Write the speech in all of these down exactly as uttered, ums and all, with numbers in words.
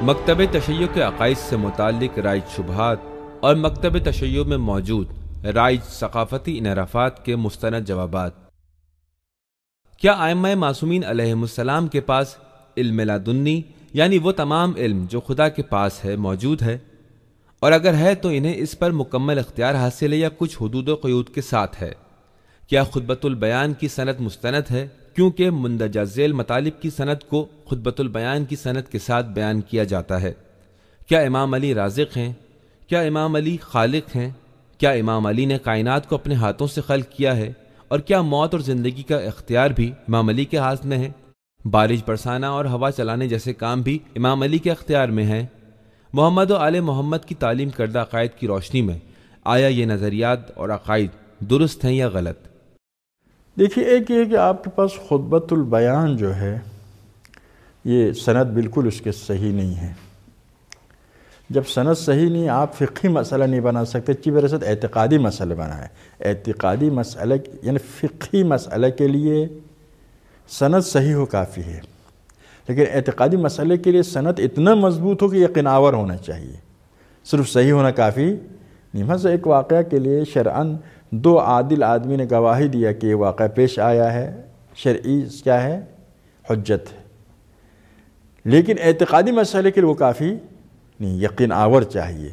مکتب تشیع کے عقائد سے متعلق رائج شبہات اور مکتب تشیع میں موجود رائج ثقافتی انحرافات کے مستند جوابات۔ کیا ائمہ معصومین علیہم السلام کے پاس علم لدنی یعنی وہ تمام علم جو خدا کے پاس ہے موجود ہے؟ اور اگر ہے تو انہیں اس پر مکمل اختیار حاصل ہے یا کچھ حدود و قیود کے ساتھ ہے؟ کیا خطبۃ البیان کی سند مستند ہے کیونکہ مندرجہ ذیل مطالب کی سند کو خطبۃ البیان کی سند کے ساتھ بیان کیا جاتا ہے؟ کیا امام علی رازق ہیں؟ کیا امام علی خالق ہیں؟ کیا امام علی نے کائنات کو اپنے ہاتھوں سے خلق کیا ہے؟ اور کیا موت اور زندگی کا اختیار بھی امام علی کے ہاتھ میں ہے؟ بارش برسانا اور ہوا چلانے جیسے کام بھی امام علی کے اختیار میں ہیں؟ محمد و آل محمد کی تعلیم کردہ عقائد کی روشنی میں آیا یہ نظریات اور عقائد درست ہیں یا غلط؟ دیکھیے، ایک یہ ہے کہ آپ کے پاس خطبۃ البیان جو ہے یہ سند بالکل اس کے صحیح نہیں ہے۔ جب سند صحیح نہیں، آپ فقہی مسئلہ نہیں بنا سکتے، چی برسد اعتقادی مسئلہ بنا ہے۔ اعتقادی مسئلہ یعنی فقہی مسئلہ کے لیے سند صحیح ہو کافی ہے، لیکن اعتقادی مسئلے کے لیے سند اتنا مضبوط ہو کہ یقین آور ہونا چاہیے، صرف صحیح ہونا کافی نہیں۔ مثلا ایک واقعہ کے لیے شرعاً دو عادل آدمی نے گواہی دیا کہ یہ واقعہ پیش آیا ہے، شرعی کیا ہے؟ حجت ہے، لیکن اعتقادی مسئلے کے لیے وہ کافی نہیں، یقین آور چاہیے۔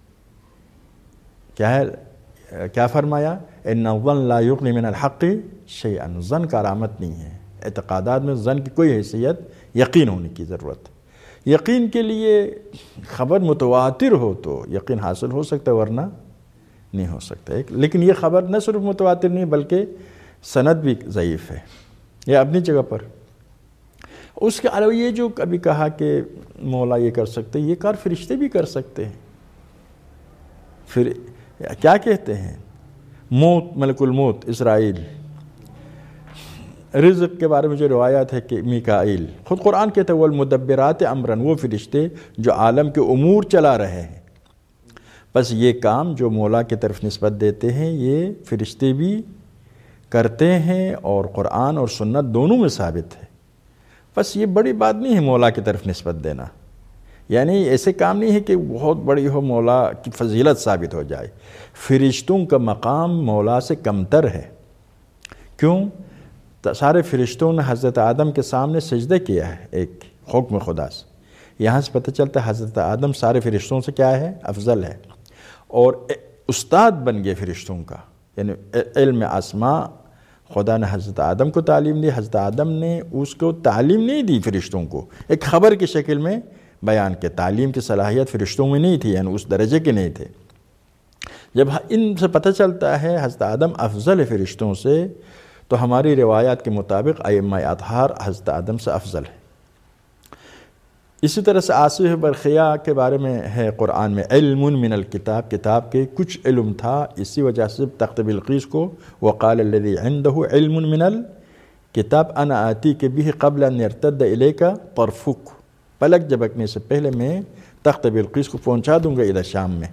کیا ہے؟ کیا فرمایا؟ ان الظن لا یغنی من الحق شیئا، ظن کا علامت نہیں ہے۔ اعتقادات میں ظن کی کوئی حیثیت یقین ہونے کی ضرورت ہے۔ یقین کے لیے خبر متواتر ہو تو یقین حاصل ہو سکتا ہے، ورنہ نہیں ہو سکتا ہے۔ لیکن یہ خبر نہ صرف متواتر نہیں بلکہ سند بھی ضعیف ہے، یہ اپنی جگہ پر۔ اس کے علاوہ یہ جو کبھی کہا کہ مولا یہ کر سکتے، یہ کار فرشتے بھی کر سکتے ہیں۔ پھر کیا کہتے ہیں؟ موت، ملک الموت اسرائیل، رزق کے بارے میں جو روایات ہے کہ میکائیل، خود قرآن کہتا ہے والمدبرات امرا، وہ فرشتے جو عالم کے امور چلا رہے ہیں۔ بس یہ کام جو مولا کی طرف نسبت دیتے ہیں یہ فرشتے بھی کرتے ہیں، اور قرآن اور سنت دونوں میں ثابت ہے۔ بس یہ بڑی بات نہیں ہے مولا کی طرف نسبت دینا، یعنی ایسے کام نہیں ہے کہ بہت بڑی ہو مولا کی فضیلت ثابت ہو جائے۔ فرشتوں کا مقام مولا سے کمتر ہے۔ کیوں؟ سارے فرشتوں نے حضرت آدم کے سامنے سجدہ کیا ہے ایک حکم خدا سے، یہاں سے پتہ چلتا ہے حضرت آدم سارے فرشتوں سے کیا ہے؟ افضل ہے، اور استاد بن گئے فرشتوں کا، یعنی علم اسماء خدا نے حضرت آدم کو تعلیم دی، حضرت آدم نے اس کو تعلیم نہیں دی فرشتوں کو، ایک خبر کی شکل میں بیان کے، تعلیم کی صلاحیت فرشتوں میں نہیں تھی، یعنی اس درجے کے نہیں تھے۔ جب ان سے پتہ چلتا ہے حضرت آدم افضل ہے فرشتوں سے، تو ہماری روایات کے مطابق ائمہ اطہار حضرت آدم سے افضل ہے۔ اسی طرح سے آصف برقیہ کے بارے میں ہے قرآن میں علم من الکتاب، کتاب کے کچھ علم تھا، اسی وجہ سے تخت بلقیس کو وقال الذی عنده علم من الکتاب انا آتیک بہ قبل ان یرتد الیک طرفک، پلک جھپکنے سے پہلے میں تخت بلقیس کو پہنچا دوں گا ادھر شام میں۔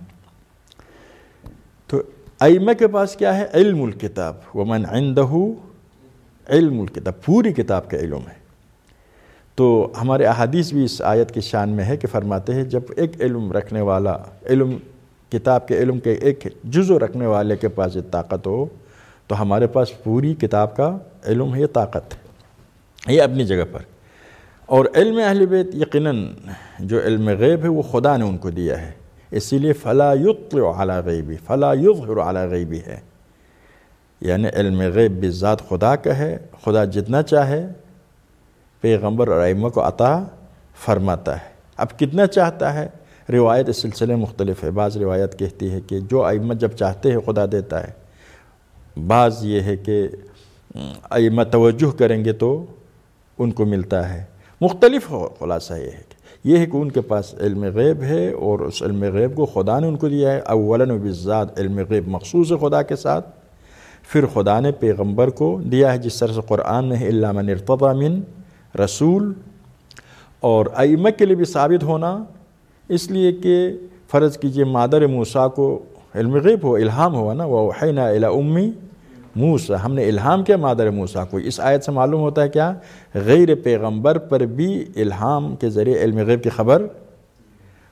تو ائمہ کے پاس کیا ہے؟ علم الکتاب، ومن عنده علم الکتاب، پوری کتاب کا علم ہے۔ تو ہمارے احادیث بھی اس آیت کی شان میں ہے کہ فرماتے ہیں جب ایک علم رکھنے والا، علم کتاب کے علم کے ایک جزو رکھنے والے کے پاس یہ طاقت ہو تو ہمارے پاس پوری کتاب کا علم ہے، یہ طاقت ہے، یہ اپنی جگہ پر۔ اور علم اہل بیت یقیناً جو علم غیب ہے وہ خدا نے ان کو دیا ہے، اسی لیے فلا یطلع علی غیبی فلا یظہر علی غیبی ہے، یعنی علم غیب بھی ذات خدا کا ہے، خدا جتنا چاہے پیغمبر اور ائمہ کو عطا فرماتا ہے۔ اب کتنا چاہتا ہے؟ روایت اس سلسلے مختلف ہے، بعض روایت کہتی ہے کہ جو ائمہ جب چاہتے ہیں خدا دیتا ہے، بعض یہ ہے کہ ائمہ توجہ کریں گے تو ان کو ملتا ہے، مختلف ہو۔ خلاصہ یہ ہے کہ یہ ہے کہ ان کے پاس علم غیب ہے، اور اس علم غیب کو خدا نے ان کو دیا ہے۔ اولاً و بالذات علم غیب مخصوص ہے خدا کے ساتھ، پھر خدا نے پیغمبر کو دیا ہے، جس طرح سے قرآن میں ہے الا من ارتضی من رسول، اور ائمہ کے لیے بھی ثابت ہونا اس لیے کہ فرض کیجئے مادر موسیٰ کو علم غیب ہو، الہام ہوا نا، وَأَوْحَيْنَا إِلَىٰ أُمِّ موسیٰ، ہم نے الہام کیا مادر موسیٰ کو۔ اس آیت سے معلوم ہوتا ہے کیا؟ غیر پیغمبر پر بھی الہام کے ذریعے علم غیب کی خبر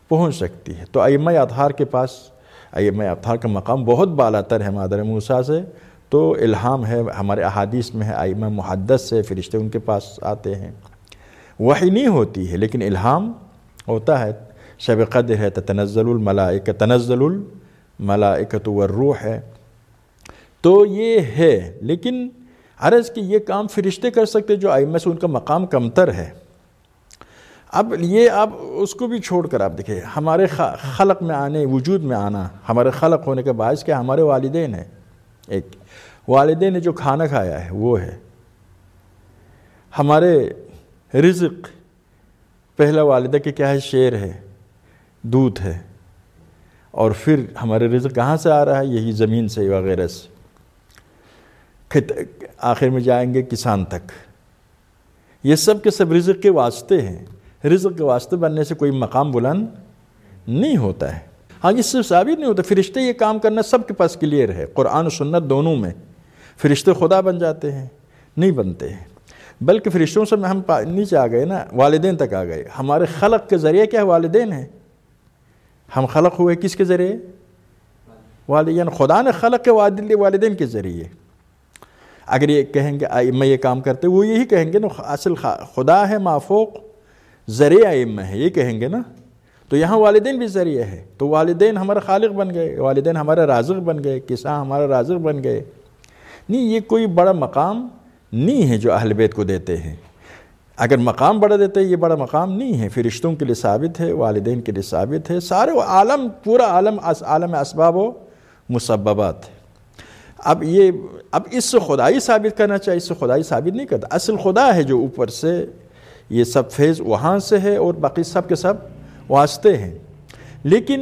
پہنچ سکتی ہے۔ تو ائمہ اطہار کے پاس، ائمہ اطہار کا مقام بہت بالاتر ہے مادر موسیٰ سے، تو الہام ہے ہمارے احادیث میں ہے، ائمہ محدث سے فرشتے ان کے پاس آتے ہیں، وحی نہیں ہوتی ہے لیکن الہام ہوتا ہے۔ شب قدر ہے، تتنزل الملائکہ، تنزل الملائکۃ والروح ہے، تو یہ ہے۔ لیکن عرض کہ یہ کام فرشتے کر سکتے جو ائمہ سے ان کا مقام کمتر ہے۔ اب یہ آپ اس کو بھی چھوڑ کر آپ دیکھیں، ہمارے خلق میں آنے، وجود میں آنا، ہمارے خلق ہونے کا باعث کیا؟ ہمارے والدین ہیں۔ ایک والدین نے جو کھانا کھایا ہے وہ ہے ہمارے رزق۔ پہلا والدہ کے کیا ہے؟ شیر ہے، دودھ ہے، اور پھر ہمارے رزق کہاں سے آ رہا ہے؟ یہی زمین سے وغیرہ سے، آخر میں جائیں گے کسان تک۔ یہ سب کے سب رزق کے واسطے ہیں۔ رزق کے واسطے بننے سے کوئی مقام بلند نہیں ہوتا ہے۔ ہاں اس سے ثابت نہیں ہوتا، فرشتے یہ کام کرنا سب کے پاس کلیئر ہے، قرآن و سنت دونوں میں۔ فرشتے خدا بن جاتے ہیں؟ نہیں بنتے ہیں، بلکہ فرشتوں سے ہم نیچے آ گئے نا، والدین تک آ گئے۔ ہمارے خلق کے ذریعے کیا والدین ہیں؟ ہم خلق ہوئے کس کے ذریعے؟ والدین۔ خدا نے خلق کے والدین کے ذریعے۔ اگر یہ کہیں گے ائمہ یہ کام کرتے، وہ یہی کہیں گے نا، اصل خدا ہے مافوق، ذریعہ ائمہ ہے، یہ کہیں گے نا۔ تو یہاں والدین بھی ذریعہ ہے، تو والدین ہمارا خالق بن گئے، والدین ہمارا رازق بن گئے، کسان ہمارا رازق بن گئے۔ نہیں، یہ کوئی بڑا مقام نہیں ہے جو اہل بیت کو دیتے ہیں۔ اگر مقام بڑا دیتے ہیں، یہ بڑا مقام نہیں ہے۔ فرشتوں کے لیے ثابت ہے، والدین کے لیے ثابت ہے، سارے عالم، پورا عالم عالم اسباب و مسببات ہے۔ اب یہ اب اس سے خدائی ثابت کرنا چاہیے، اس سے خدائی ثابت نہیں کرتا۔ اصل خدا ہے جو اوپر سے، یہ سب فیض وہاں سے ہے، اور باقی سب کے سب واسطے ہیں۔ لیکن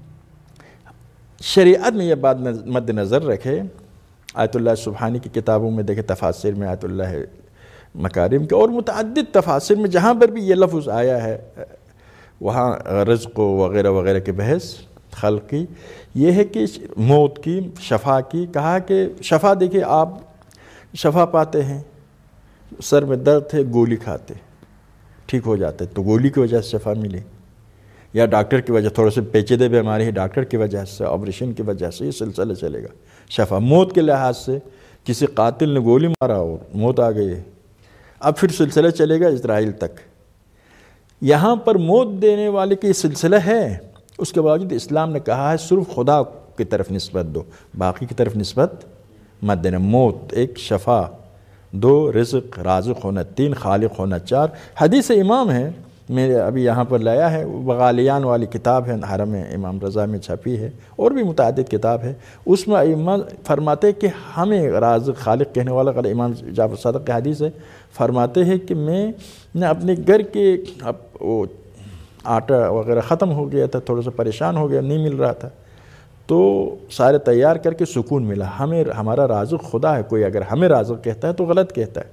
شریعت میں یہ بات مد نظر رکھے، آیت اللہ سبحانی کی کتابوں میں دیکھیں، تفاسیر میں آیت اللہ مکارم کے اور متعدد تفاسیر میں جہاں پر بھی یہ لفظ آیا ہے، وہاں رزق وغیرہ وغیرہ کے بحث خلق کی، یہ ہے کہ موت کی، شفا کی، کہا کہ شفا دیکھیں، آپ شفا پاتے ہیں، سر میں درد ہے، گولی کھاتے ٹھیک ہو جاتے، تو گولی کی وجہ سے شفا ملی، یا ڈاکٹر کی وجہ، تھوڑے سے پیچیدہ بیماری ہے، ڈاکٹر کی وجہ سے، آپریشن کی وجہ سے، یہ سلسلہ چلے گا شفا۔ موت کے لحاظ سے کسی قاتل نے گولی مارا اور موت آ گئی ہے، اب پھر سلسلہ چلے گا اسرائیل تک۔ یہاں پر موت دینے والے کی سلسلہ ہے، اس کے باوجود اسلام نے کہا ہے صرف خدا کی طرف نسبت دو، باقی کی طرف نسبت مت دینا۔ موت ایک، شفا دو، رزق رازق ہونا تین، خالق ہونا چار۔ حدیث امام ہے، میں ابھی یہاں پر لایا ہے، بغالیان والی کتاب ہے، حرم امام رضا میں چھپی ہے، اور بھی متعدد کتاب ہے۔ اس میں ائمہ فرماتے کہ ہمیں رازق خالق کہنے والا، امام جعفر صادق کی حدیث ہے، فرماتے ہیں کہ میں نے اپنے گھر کے اب وہ آٹا وغیرہ ختم ہو گیا تھا، تھوڑا سا پریشان ہو گیا، نہیں مل رہا تھا، تو سارے تیار کر کے سکون ملا۔ ہمیں ہمارا رازق خدا ہے، کوئی اگر ہمیں رازق کہتا ہے تو غلط کہتا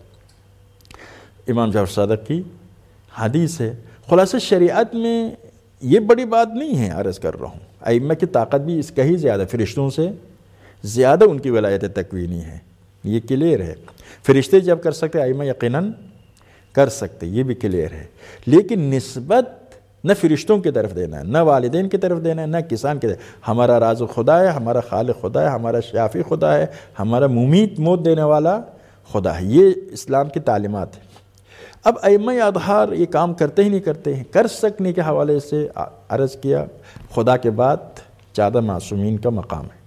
ہے۔ امام جعفر صادق کی حدیث ہے۔ خلاصہ شریعت میں یہ بڑی بات نہیں ہے، عرض کر رہا ہوں، ائمہ کی طاقت بھی اس کا ہی زیادہ، فرشتوں سے زیادہ ان کی ولایت تکوینی ہے، یہ کلیئر ہے۔ فرشتے جب کر سکتے، ائمہ یقیناً کر سکتے، یہ بھی کلیئر ہے۔ لیکن نسبت نہ فرشتوں کی طرف دینا ہے، نہ والدین کی طرف دینا ہے، نہ کسان کی طرف۔ ہمارا رازق خدا ہے، ہمارا خالق خدا ہے، ہمارا شافی خدا ہے، ہمارا ممیت موت دینے والا خدا ہے، یہ اسلام کی تعلیمات ہے۔ اب ائمہ اطہار یہ کام کرتے ہی نہیں کرتے ہیں، کر سکنے کے حوالے سے عرض کیا، خدا کے بعد زیادہ معصومین کا مقام ہے،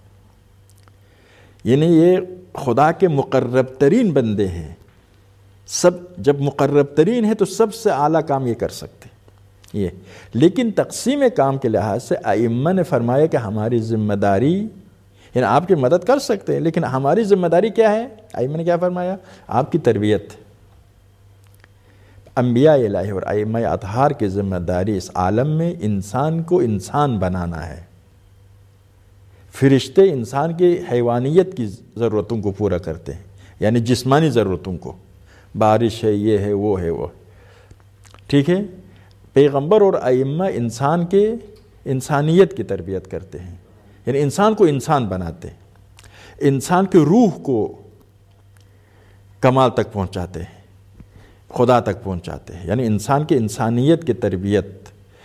یعنی یہ خدا کے مقرب ترین بندے ہیں، سب جب مقرب ترین ہے تو سب سے اعلیٰ کام یہ کر سکتے یہ۔ لیکن تقسیم کام کے لحاظ سے ائمہ نے فرمایا کہ ہماری ذمہ داری، یعنی آپ کی مدد کر سکتے ہیں لیکن ہماری ذمہ داری کیا ہے؟ ائمہ نے کیا فرمایا؟ آپ کی تربیت۔ انبیاء الہی اور ائمہ اطہار کی ذمہ داری اس عالم میں انسان کو انسان بنانا ہے۔ فرشتے انسان کی حیوانیت کی ضرورتوں کو پورا کرتے ہیں، یعنی جسمانی ضرورتوں کو، بارش ہے، یہ ہے، وہ ہے، وہ ٹھیک ہے۔ پیغمبر اور ائمہ انسان کے انسانیت کی تربیت کرتے ہیں، یعنی انسان کو انسان بناتے ہیں، انسان کی روح کو کمال تک پہنچاتے ہیں، خدا تک پہنچاتے ہیں، یعنی انسان کی انسانیت کی تربیت،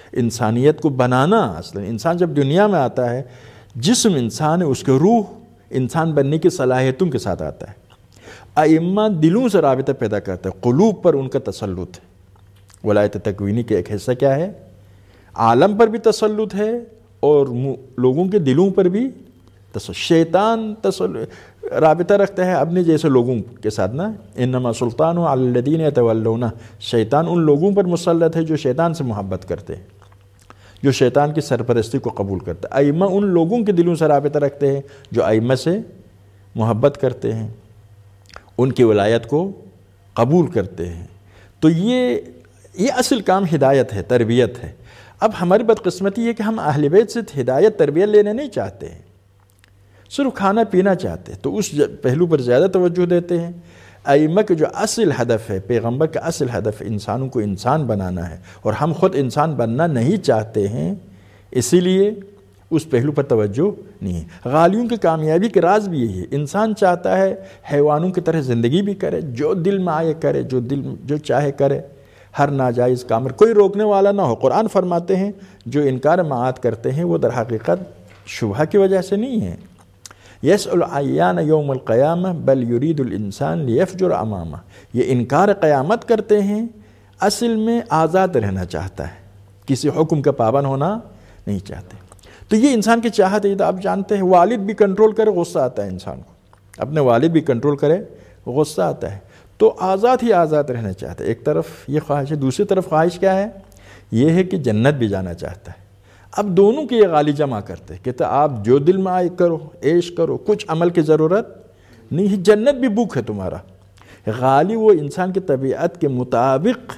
انسانیت کو بنانا. اصلا انسان جب دنیا میں آتا ہے، جسم انسان ہے، اس کے روح انسان بننے کی صلاحیتوں کے ساتھ آتا ہے. ائمہ دلوں سے رابطہ پیدا کرتا ہے، قلوب پر ان کا تسلط ہے. ولایت تکوینی کے ایک حصہ کیا ہے؟ عالم پر بھی تسلط ہے اور لوگوں کے دلوں پر بھی تسلط. شیطان تسلط رابطہ رکھتا ہے اپنے جیسے لوگوں کے ساتھ نا. انما سلطان علی الذین یتولون، شیطان ان لوگوں پر مسلط ہے جو شیطان سے محبت کرتے ہیں، جو شیطان کی سرپرستی کو قبول کرتے ہیں. ائمہ ان لوگوں کے دلوں سے رابطہ رکھتے ہیں جو ائمہ سے محبت کرتے ہیں، ان کی ولایت کو قبول کرتے ہیں. تو یہ یہ اصل کام ہدایت ہے، تربیت ہے. اب ہماری بدقسمتی یہ کہ ہم اہل بیت سے ہدایت تربیت لینے نہیں چاہتے ہیں، صرف کھانا پینا چاہتے ہیں، تو اس پہلو پر زیادہ توجہ دیتے ہیں. ائمہ کا جو اصل ہدف ہے، پیغمبر کا اصل ہدف انسانوں کو انسان بنانا ہے، اور ہم خود انسان بننا نہیں چاہتے ہیں، اسی لیے اس پہلو پر توجہ نہیں ہے. غالیوں کی کامیابی کے راز بھی یہی ہے. انسان چاہتا ہے حیوانوں کی طرح زندگی بھی کرے، جو دل میں آئے کرے، جو دل جو چاہے کرے، ہر ناجائز کام پر کوئی روکنے والا نہ ہو. قرآن فرماتے ہیں جو انکار معاد کرتے ہیں وہ در حقیقت شبہ کی وجہ سے نہیں ہے. یسأل ایان یوم القیامہ بل یرید الانسان لیفجر امامہ، یہ انکار قیامت کرتے ہیں، اصل میں آزاد رہنا چاہتا ہے، کسی حکم کا پابند ہونا نہیں چاہتے. تو یہ انسان کی چاہت ہے. آپ جانتے ہیں والد بھی کنٹرول کرے غصہ آتا ہے انسان کو، اپنے والد بھی کنٹرول کرے غصہ آتا ہے. تو آزاد ہی آزاد رہنا چاہتا ہے. ایک طرف یہ خواہش ہے، دوسری طرف خواہش کیا ہے؟ یہ ہے کہ جنت بھی جانا چاہتا ہے. اب دونوں کی یہ غالی جمع کرتے ہیں، کہتے آپ جو دل میں آئے کرو، عیش کرو، کچھ عمل کی ضرورت نہیں ہے، جنت بھی بھوک ہے تمہارا. غالی وہ انسان کی طبیعت کے مطابق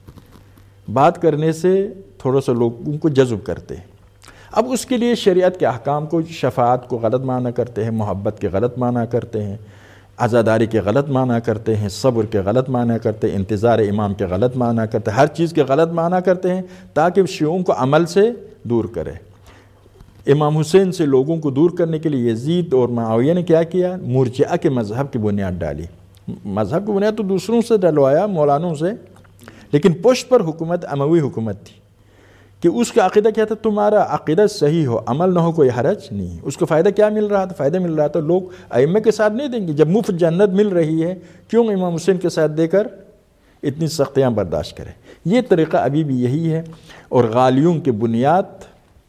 بات کرنے سے تھوڑا سا لوگوں کو جذب کرتے ہیں. اب اس کے لیے شریعت کے احکام کو، شفاعت کو غلط معنی کرتے ہیں، محبت کے غلط معنی کرتے ہیں، عزاداری کے غلط معنی کرتے ہیں، صبر کے غلط معنی کرتے ہیں، انتظار امام کے غلط معنی کرتے ہیں، ہر چیز کے غلط معنی کرتے ہیں تاکہ شیعوں کو عمل سے دور کرے. امام حسین سے لوگوں کو دور کرنے کے لیے یزید اور معاویہ نے کیا کیا؟ مرجئہ کے مذہب کی بنیاد ڈالی. مذہب کی بنیاد تو دوسروں سے ڈلوایا، مولانوں سے، لیکن پشت پر حکومت اموی حکومت تھی کہ اس کا عقیدہ کیا تھا؟ تمہارا عقیدہ صحیح ہو، عمل نہ ہو، کوئی حرج نہیں. اس کو فائدہ کیا مل رہا تھا؟ فائدہ مل رہا تھا لوگ ائمہ کے ساتھ نہیں دیں گے. جب مفت جنت مل رہی ہے کیوں امام حسین کے ساتھ دے کر اتنی سختیاں برداشت کرے؟ یہ طریقہ ابھی بھی یہی ہے. اور غالیوں کی بنیاد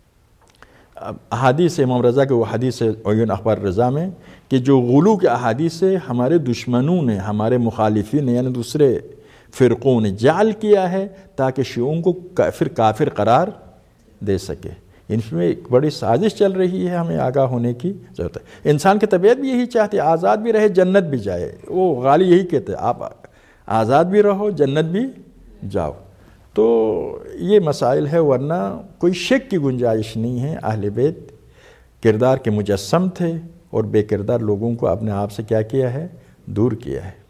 احادیث امام رضا کے وہ حدیث ہے عیون اخبار رضا میں کہ جو غلو کے احادیث سے ہمارے دشمنوں نے، ہمارے مخالفین نے، یعنی دوسرے فرقوں نے جعل کیا ہے تاکہ شیعوں کو کافر کافر قرار دے سکے. ان میں ایک بڑی سازش چل رہی ہے، ہمیں آگاہ ہونے کی ضرورت ہے. انسان کی طبیعت بھی یہی چاہتی ہے، آزاد بھی رہے، جنت بھی جائے. وہ غالی یہی کہتے ہیں آپ آزاد بھی رہو، جنت بھی جاؤ. تو یہ مسائل ہے، ورنہ کوئی شک کی گنجائش نہیں ہے. اہل بیت کردار کے مجسم تھے اور بے کردار لوگوں کو اپنے آپ سے کیا کیا ہے؟ دور کیا ہے.